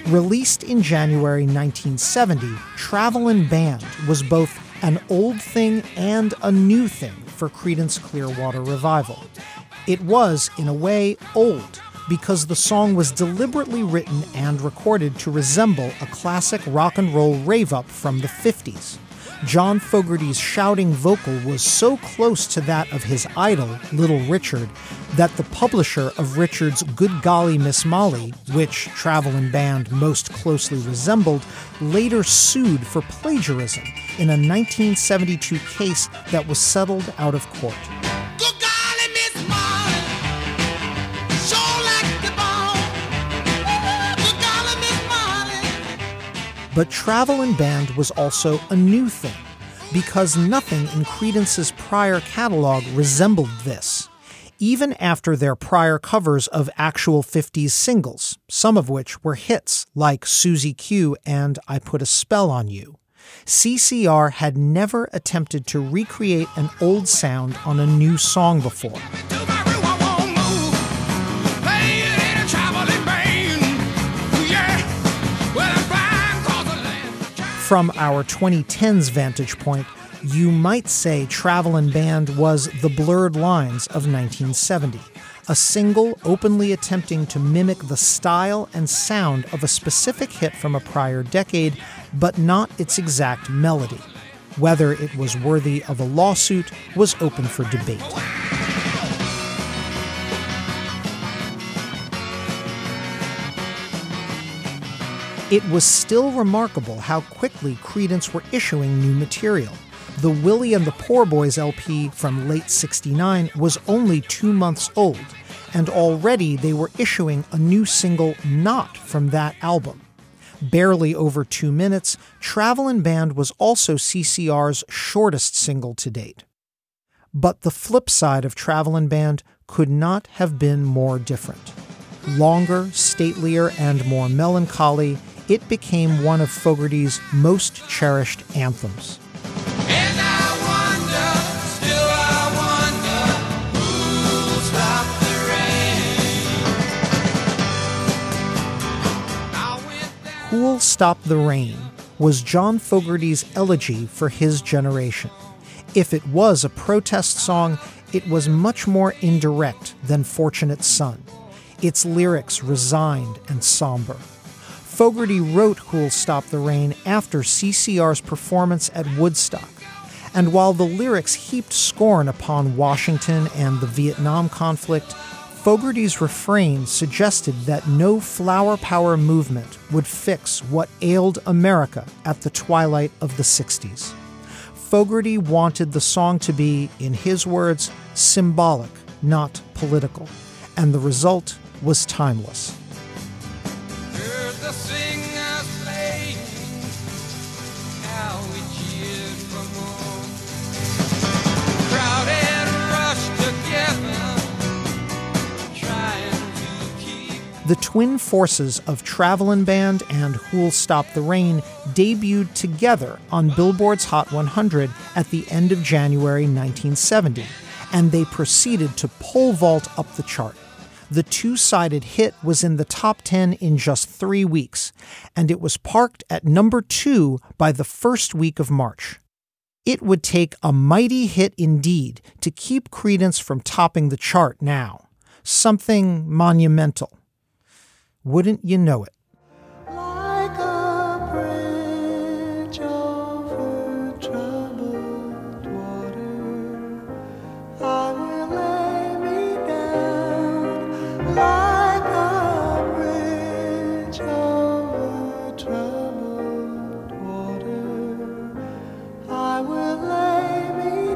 Released in January nineteen seventy, Travelin' Band was both an old thing and a new thing for Creedence Clearwater Revival. It was, in a way, old because the song was deliberately written and recorded to resemble a classic rock and roll rave-up from the fifties. John Fogerty's shouting vocal was so close to that of his idol, Little Richard, that the publisher of Richard's Good Golly Miss Molly, which Travelin' Band most closely resembled, later sued for plagiarism in a nineteen seventy-two case that was settled out of court. Good golly, Miss Molly, sure like the bone. Good golly, Miss Molly. But Travelin' Band was also a new thing, because nothing in Creedence's prior catalog resembled this, even after their prior covers of actual fifties singles, some of which were hits like Susie Q and I Put a Spell on You. C C R had never attempted to recreate an old sound on a new song before. From our twenty tens vantage point, you might say Travelin' Band was the Blurred Lines of nineteen seventy, a single openly attempting to mimic the style and sound of a specific hit from a prior decade, but not its exact melody. Whether it was worthy of a lawsuit was open for debate. It was still remarkable how quickly Creedence were issuing new material. The Willie and the Poor Boys L P from late sixty-nine was only two months old, and already they were issuing a new single not from that album. Barely over two minutes, Travelin' Band was also C C R's shortest single to date. But the flip side of Travelin' Band could not have been more different. Longer, statelier, and more melancholy, it became one of Fogerty's most cherished anthems. And I wonder, still I wonder, who'll stop the rain? I went down. Who'll Stop the Rain was John Fogerty's elegy for his generation. If it was a protest song, it was much more indirect than Fortunate Son. Its lyrics resigned and somber. Fogerty wrote Who'll Stop the Rain after C C R's performance at Woodstock. And while the lyrics heaped scorn upon Washington and the Vietnam conflict, Fogerty's refrain suggested that no flower power movement would fix what ailed America at the twilight of the sixties. Fogerty wanted the song to be, in his words, symbolic, not political, and the result was timeless. Heard the singers playing, how we cheered for more. Crowded rushed together, trying to keep. The twin forces of Travelin' Band and Who'll Stop the Rain debuted together on Billboard's Hot one hundred at the end of January nineteen seventy, and they proceeded to pole vault up the chart. The two-sided hit was in the top ten in just three weeks, and it was parked at number two by the first week of March. It would take a mighty hit indeed to keep Creedence from topping the chart now. Something monumental. Wouldn't you know it? Like a bridge over troubled water, I will lay me down. Like a bridge over troubled water, I will lay me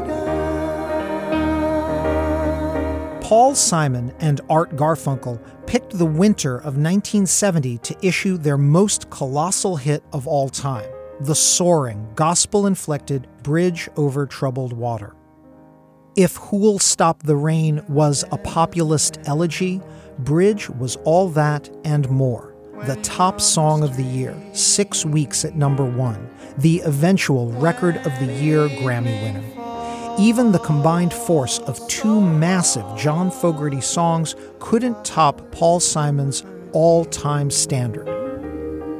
down. Paul Simon and Art Garfunkel picked the winter of nineteen seventy to issue their most colossal hit of all time, the soaring, gospel-inflected Bridge Over Troubled Water. If Who'll Stop the Rain was a populist elegy, Bridge was all that and more. The top song of the year, six weeks at number one, the eventual Record of the Year Grammy winner. Even the combined force of two massive John Fogerty songs couldn't top Paul Simon's all-time standard.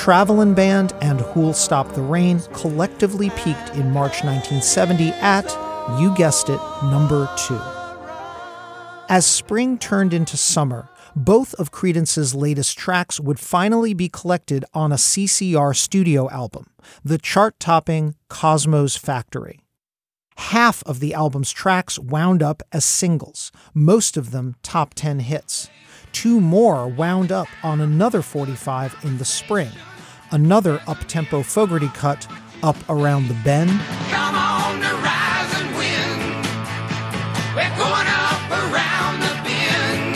Travelin' Band and Who'll Stop the Rain collectively peaked in March nineteen seventy at, you guessed it, number two. As spring turned into summer, both of Creedence's latest tracks would finally be collected on a C C R studio album, the chart-topping Cosmo's Factory. Half of the album's tracks wound up as singles, most of them top ten hits. Two more wound up on another forty-five in the spring. Another up-tempo Fogerty cut, Up Around the Bend. Come on the rise and win. We're going up around the bend.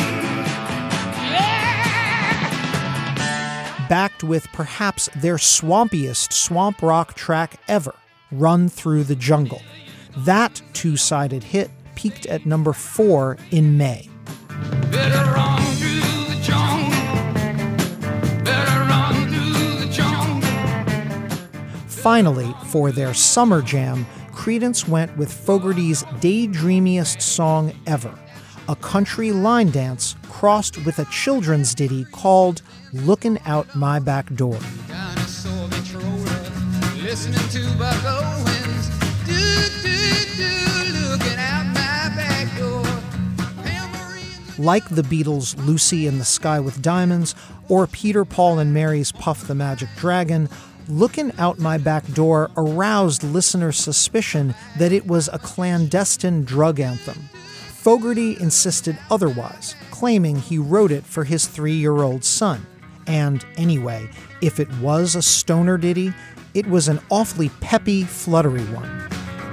Yeah! Backed with perhaps their swampiest swamp rock track ever, Run Through the Jungle. That two-sided hit peaked at number four in May. Better run through the jungle. Better run through the jungle. Finally, for their summer jam, Creedence went with Fogerty's daydreamiest song ever, a country line dance crossed with a children's ditty called Lookin' Out My Back Door. Dinosaur controller, listening to Buck Owens. Do, do, do, looking out my back door. Like the Beatles' Lucy in the Sky with Diamonds or Peter, Paul and Mary's Puff the Magic Dragon, Lookin' Out My Back Door aroused listener suspicion that it was a clandestine drug anthem. Fogerty insisted otherwise, claiming he wrote it for his three-year-old son. And anyway, if it was a stoner ditty, it was an awfully peppy, fluttery one.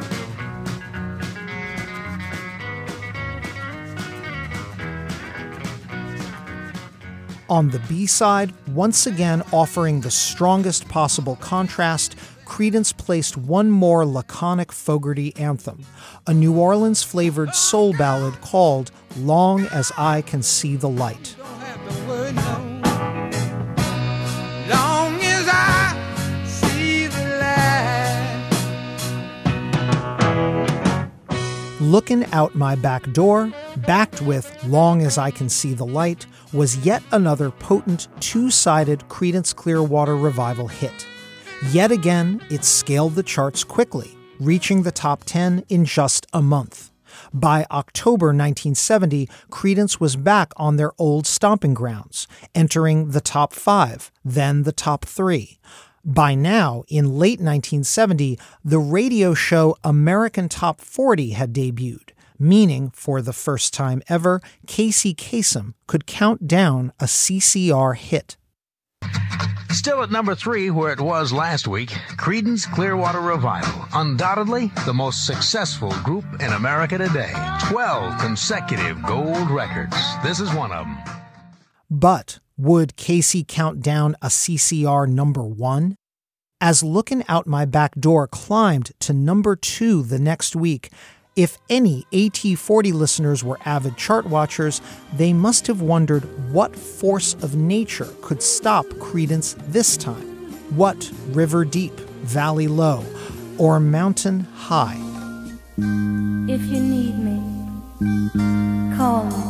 On the B-side, once again offering the strongest possible contrast, Creedence placed one more laconic Fogerty anthem, a New Orleans-flavored soul ballad called Long As I Can See the Light. Long as I see the light. Lookin' Out My Back Door, backed with Long As I Can See the Light, was yet another potent two-sided Creedence Clearwater Revival hit. Yet again, it scaled the charts quickly, reaching the top ten in just a month. By October nineteen seventy, Creedence was back on their old stomping grounds, entering the top five, then the top three. By now, in late nineteen seventy, the radio show American Top forty had debuted, meaning, for the first time ever, Casey Kasem could count down a C C R hit. Still at number three, where it was last week, Creedence Clearwater Revival, undoubtedly the most successful group in America today. Twelve consecutive gold records. This is one of them. But would Casey count down a C C R number one? As Lookin' Out My Back Door climbed to number two the next week, if any A T forty listeners were avid chart watchers, they must have wondered what force of nature could stop Creedence this time. What river deep, valley low, or mountain high? If you need me, call me.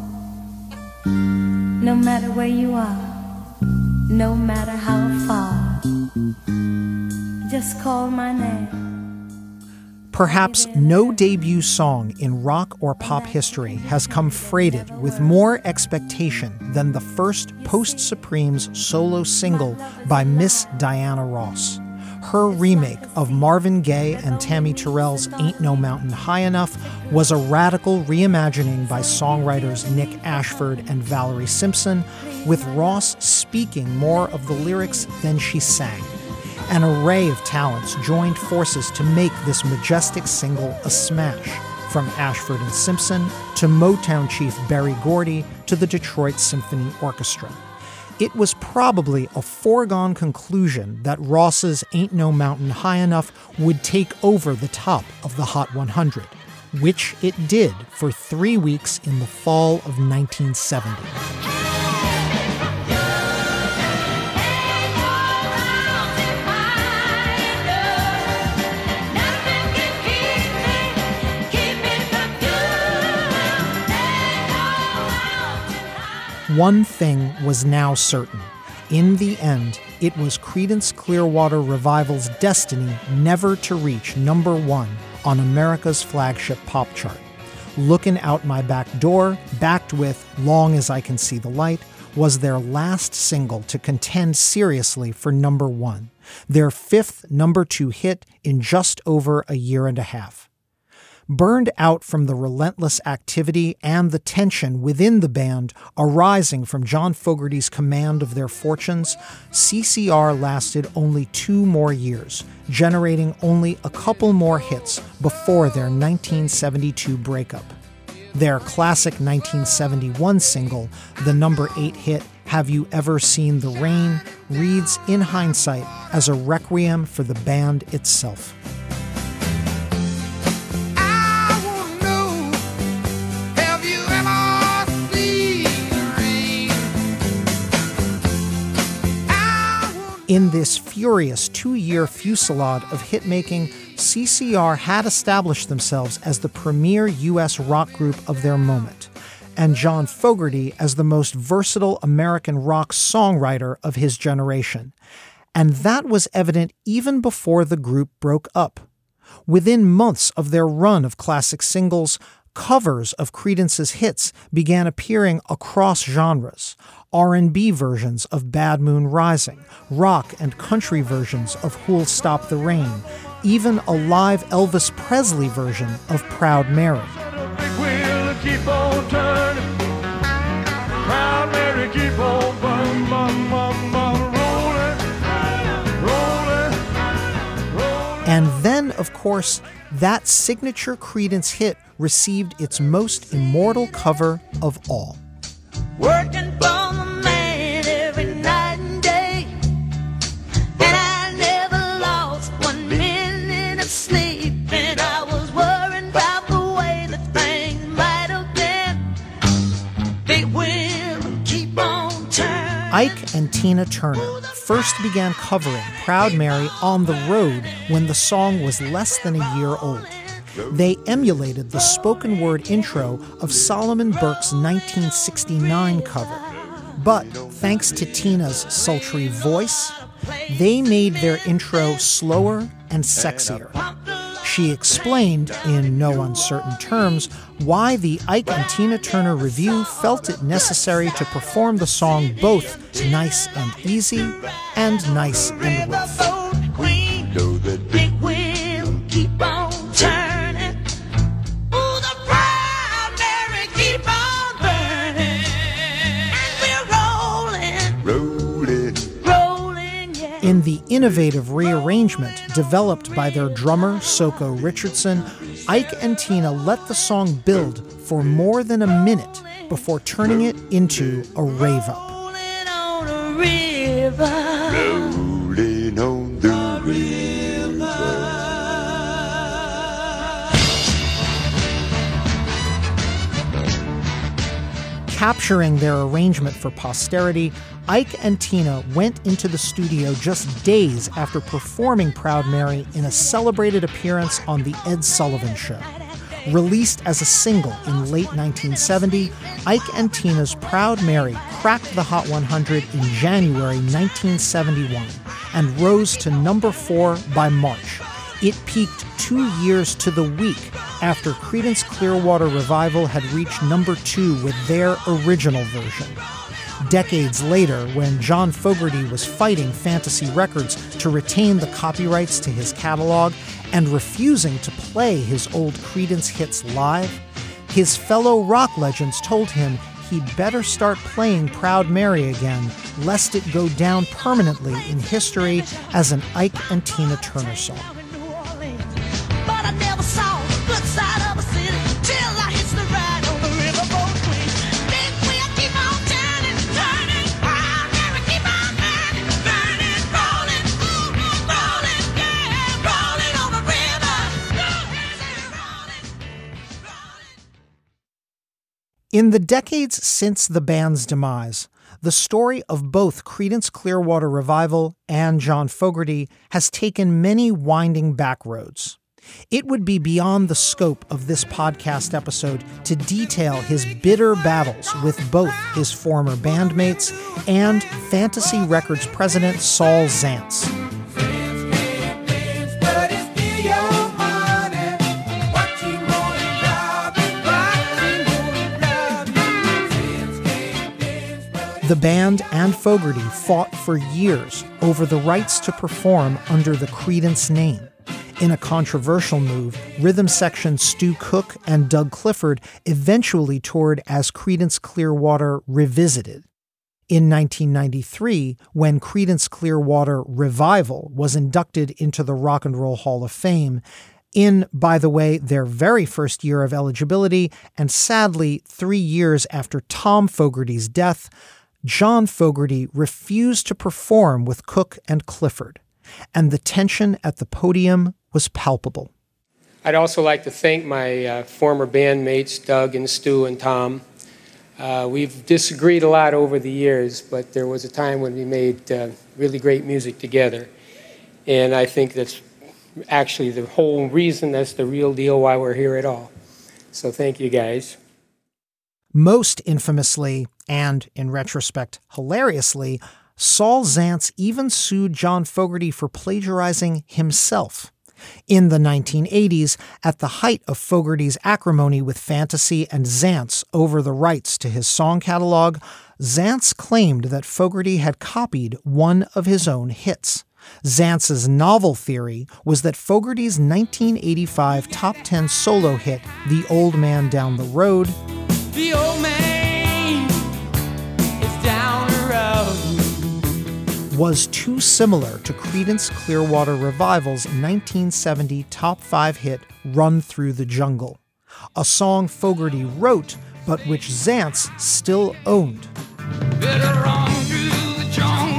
No matter where you are, no matter how far, just call my name. Perhaps no debut song in rock or pop history has come freighted with more expectation than the first Post-Supremes solo single by Miss Diana Ross. Her remake of Marvin Gaye and Tammy Terrell's Ain't No Mountain High Enough was a radical reimagining by songwriters Nick Ashford and Valerie Simpson, with Ross speaking more of the lyrics than she sang. An array of talents joined forces to make this majestic single a smash, from Ashford and Simpson to Motown chief Berry Gordy to the Detroit Symphony Orchestra. It was probably a foregone conclusion that Ross's Ain't No Mountain High Enough would take over the top of the Hot one hundred, which it did for three weeks in the fall of nineteen seventy. One thing was now certain. In the end, it was Creedence Clearwater Revival's destiny never to reach number one on America's flagship pop chart. Looking Out My Back Door, backed with Long As I Can See the Light, was their last single to contend seriously for number one, their fifth number two hit in just over a year and a half. Burned out from the relentless activity and the tension within the band arising from John Fogerty's command of their fortunes, C C R lasted only two more years, generating only a couple more hits before their nineteen seventy-two breakup. Their classic nineteen seventy-one single, the number eight hit Have You Ever Seen the Rain, reads in hindsight as a requiem for the band itself. In this furious two-year fusillade of hit-making, C C R had established themselves as the premier U S rock group of their moment, and John Fogerty as the most versatile American rock songwriter of his generation. And that was evident even before the group broke up. Within months of their run of classic singles, covers of Creedence's hits began appearing across genres. R and B versions of Bad Moon Rising, rock and country versions of Who'll Stop the Rain, even a live Elvis Presley version of Proud Mary. We'll keep on turning. Proud Mary, keep on bum, bum, bum, bum, rolling, rolling, rolling. And then, of course, that signature Creedence hit received its most immortal cover of all. Working for the man every night and day, and I never lost one minute of sleep, and I was worried about the way that things might have been. They will keep on turning. Ike and Tina Turner first began covering Proud Mary on the road when the song was less than a year old. They emulated the spoken word intro of Solomon Burke's nineteen sixty-nine cover. But thanks to Tina's sultry voice, they made their intro slower and sexier. She explained, in no uncertain terms, why the Ike and Tina Turner Review felt it necessary to perform the song both nice and easy and nice and rough. They will keep on turning. Ooh, the Proud Mary keep on burning. And we're rolling, rolling, rolling, yeah. In the innovative rearrangement developed by their drummer, Soko Richardson, Ike and Tina let the song build for more than a minute before turning it into a rave-up. Rolling on a river. Rolling on the river. Capturing their arrangement for posterity, Ike and Tina went into the studio just days after performing Proud Mary in a celebrated appearance on The Ed Sullivan Show. Released as a single in late nineteen seventy, Ike and Tina's Proud Mary cracked the Hot one hundred in January nineteen seventy-one and rose to number four by March. It peaked two years to the week after Creedence Clearwater Revival had reached number two with their original version. Decades later, when John Fogerty was fighting Fantasy Records to retain the copyrights to his catalog and refusing to play his old Creedence hits live, his fellow rock legends told him he'd better start playing Proud Mary again, lest it go down permanently in history as an Ike and Tina Turner song. But I never saw the good side of a city till I hitched the ride on the riverboat queen. Then we'll keep on turning, turning. Proud Mary, keep on burning, burning, rolling, rolling, rolling, yeah, rolling on the river. Rolling, rolling. In the decades since the band's demise, the story of both Creedence Clearwater Revival and John Fogerty has taken many winding back roads. It would be beyond the scope of this podcast episode to detail his bitter battles with both his former bandmates and Fantasy Records president Saul Zaentz. The band and Fogerty fought for years over the rights to perform under the Creedence name. In a controversial move, rhythm section Stu Cook and Doug Clifford eventually toured as Creedence Clearwater Revisited. In nineteen ninety-three, when Creedence Clearwater Revival was inducted into the Rock and Roll Hall of Fame, in, by the way, their very first year of eligibility, and sadly, three years after Tom Fogerty's death, John Fogerty refused to perform with Cook and Clifford, and the tension at the podium was palpable. I'd also like to thank my uh, former bandmates, Doug and Stu and Tom. Uh, we've disagreed a lot over the years, but there was a time when we made uh, really great music together. And I think that's actually the whole reason, that's the real deal why we're here at all. So thank you, guys. Most infamously, and in retrospect, hilariously, Saul Zaentz even sued John Fogerty for plagiarizing himself. In the nineteen eighties, at the height of Fogerty's acrimony with Fantasy and Zaentz over the rights to his song catalog, Zaentz claimed that Fogerty had copied one of his own hits. Zaentz's novel theory was that Fogerty's nineteen eighty-five top ten solo hit, The Old Man Down the Road, The old man is down the road. was too similar to Creedence Clearwater Revival's nineteen seventy top five hit Run Through the Jungle, a song Fogerty wrote but which Zaentz still owned. Better run through the jungle.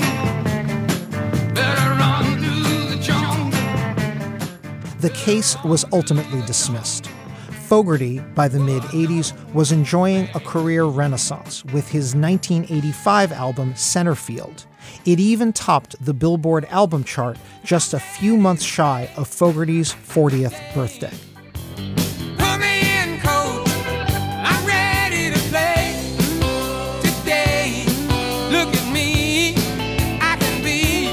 Better run through the jungle. The case was ultimately dismissed. Fogerty, by the mid-eighties, was enjoying a career renaissance with his nineteen eighty-five album Centerfield. It even topped the Billboard album chart just a few months shy of Fogerty's fortieth birthday. Put me in cold. I'm ready to play today. Look at me. I can be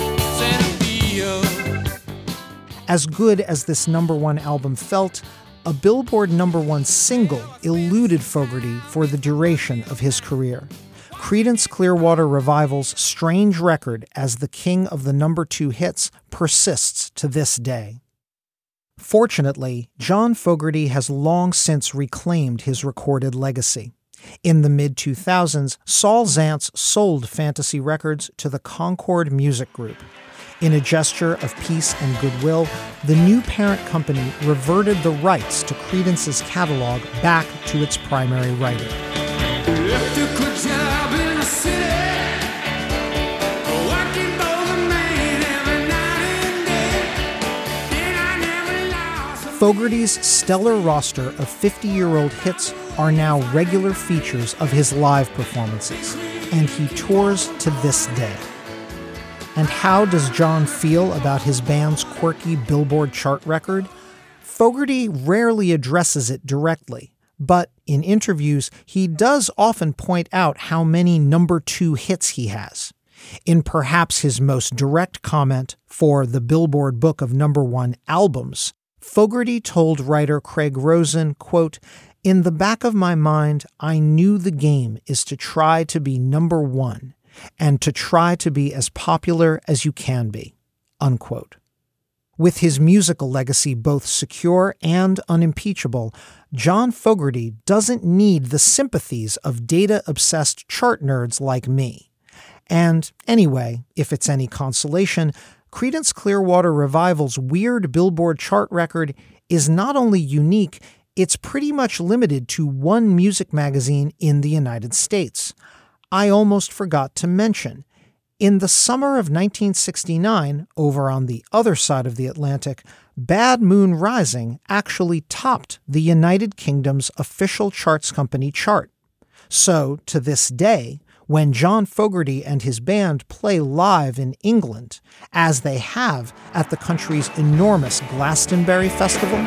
Centerfield. As good as this number one album felt, a Billboard number one single eluded Fogerty for the duration of his career. Creedence Clearwater Revival's strange record as the king of the number two hits persists to this day. Fortunately, John Fogerty has long since reclaimed his recorded legacy. In the mid two thousands, Saul Zaentz sold Fantasy Records to the Concord Music Group. In a gesture of peace and goodwill, the new parent company reverted the rights to Creedence's catalog back to its primary writer. Left a good job in the city. Working for the man every night and day. Then I never lost. Fogerty's stellar roster of fifty-year-old hits are now regular features of his live performances, and he tours to this day. And how does John feel about his band's quirky Billboard chart record? Fogerty rarely addresses it directly, but in interviews, he does often point out how many number two hits he has. In perhaps his most direct comment for the Billboard Book of Number One Albums, Fogerty told writer Craig Rosen, quote, "In the back of my mind, I knew the game is to try to be number one and to try to be as popular as you can be," unquote. With his musical legacy both secure and unimpeachable, John Fogerty doesn't need the sympathies of data-obsessed chart nerds like me. And anyway, if it's any consolation, Creedence Clearwater Revival's weird Billboard chart record is not only unique, it's pretty much limited to one music magazine in the United States. I almost forgot to mention, in the summer of nineteen sixty-nine, over on the other side of the Atlantic, Bad Moon Rising actually topped the United Kingdom's official charts company chart. So, to this day, When John Fogerty and his band play live in England, as they have at the country's enormous Glastonbury Festival,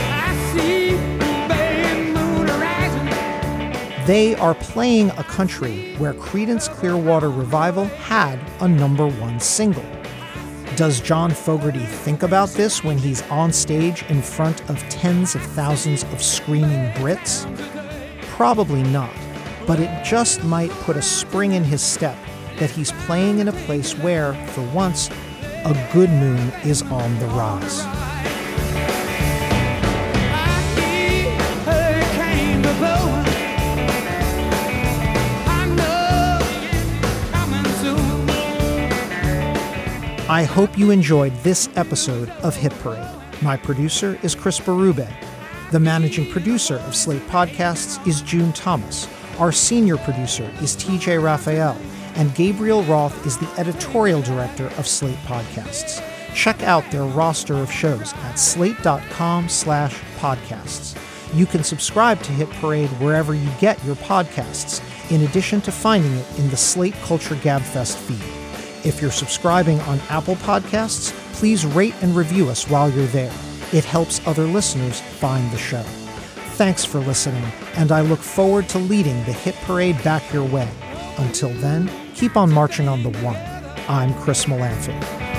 they are playing a country where Creedence Clearwater Revival had a number one single. Does John Fogerty think about this when he's on stage in front of tens of thousands of screaming Brits? Probably not, but it just might put a spring in his step that he's playing in a place where, for once, a good moon is on the rise. I hope you enjoyed this episode of Hit Parade. My producer is Chris Berube. The managing producer of Slate Podcasts is June Thomas. Our senior producer is T J Raphael. And Gabriel Roth is the editorial director of Slate Podcasts. Check out their roster of shows at slate.com slash podcasts. You can subscribe to Hit Parade wherever you get your podcasts, in addition to finding it in the Slate Culture Gabfest feed. If you're subscribing on Apple Podcasts, please rate and review us while you're there. It helps other listeners find the show. Thanks for listening, and I look forward to leading the Hit Parade back your way. Until then, keep on marching on the one. I'm Chris Molanphy.